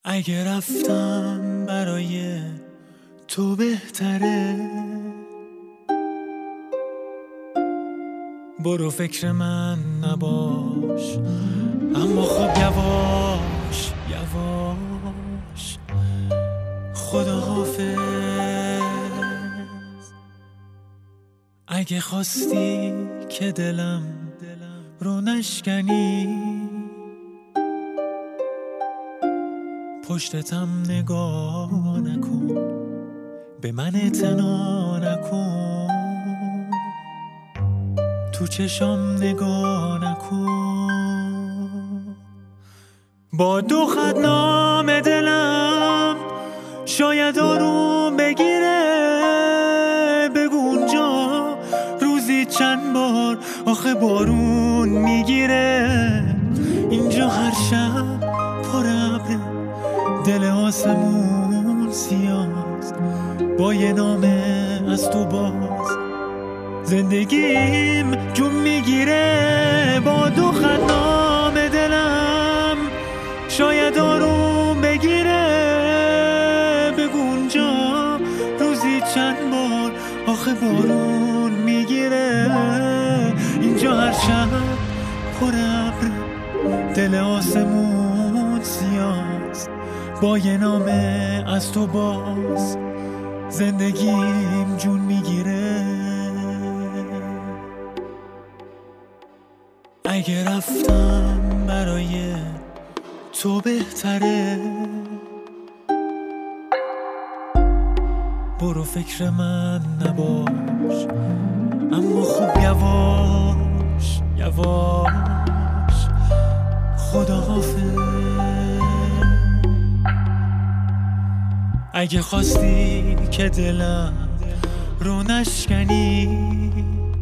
اگه رفتم برای تو بهتره، برو فکر من نباش. اما خب یواش یواش، خداحافظ. اگه خواستی که دلم رو نشکنی، پشتتم نگاه نکن، به من اعتنا نکن، تو چشام نگاه نکن. با دو خط نام دلم شاید آروم بگیره، بگو اونجا روزی چند بار آخه بارون میگیره. اینجا هر شب پر ابره، دل آسمون سیاست، با یه نامه از تو باز زندگیم جون میگیره. با دو خط نام دلم شاید آروم بگیره، بگو اونجا روزی چند بار آخه بارون میگیره. اینجا هر شب پر ابر، دل آسمون سیاست، با یه نامه از تو باز زندگیم جون میگیره. اگه رفتم برای تو بهتره، برو فکر من نباش. اما خب یواش یواش، خداحافظ. اگه خواستی که دلم رو نشکنی،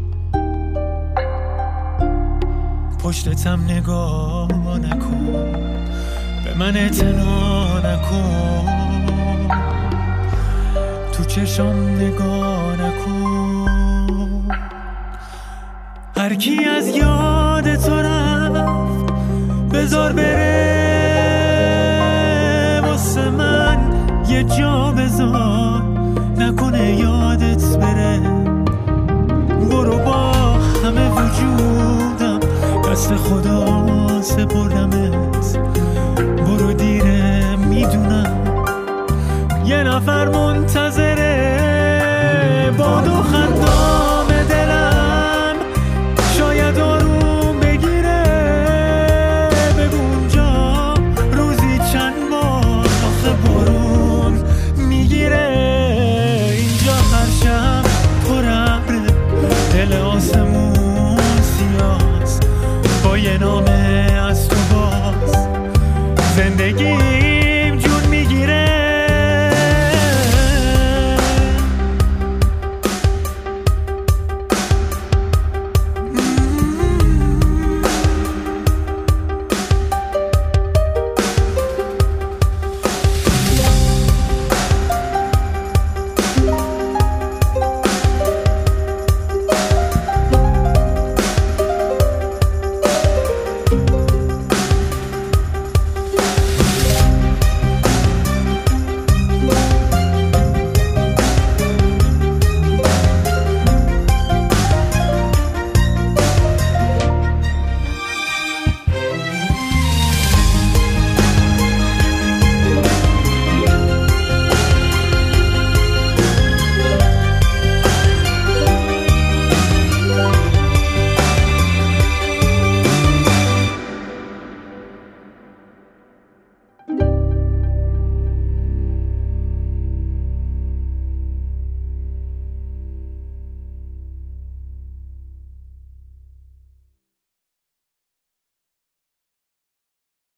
پشتتم نگاه نکن، به من اعتنا نکن، تو چشام نگاه نکن. هر کی از یاد تو رفت بذار بره، واسه من یه جا بذار، نکنه یادت بره. برو با همه وجودم دست خدا سپردمت، برو دیره میدونم یه نفر منتظر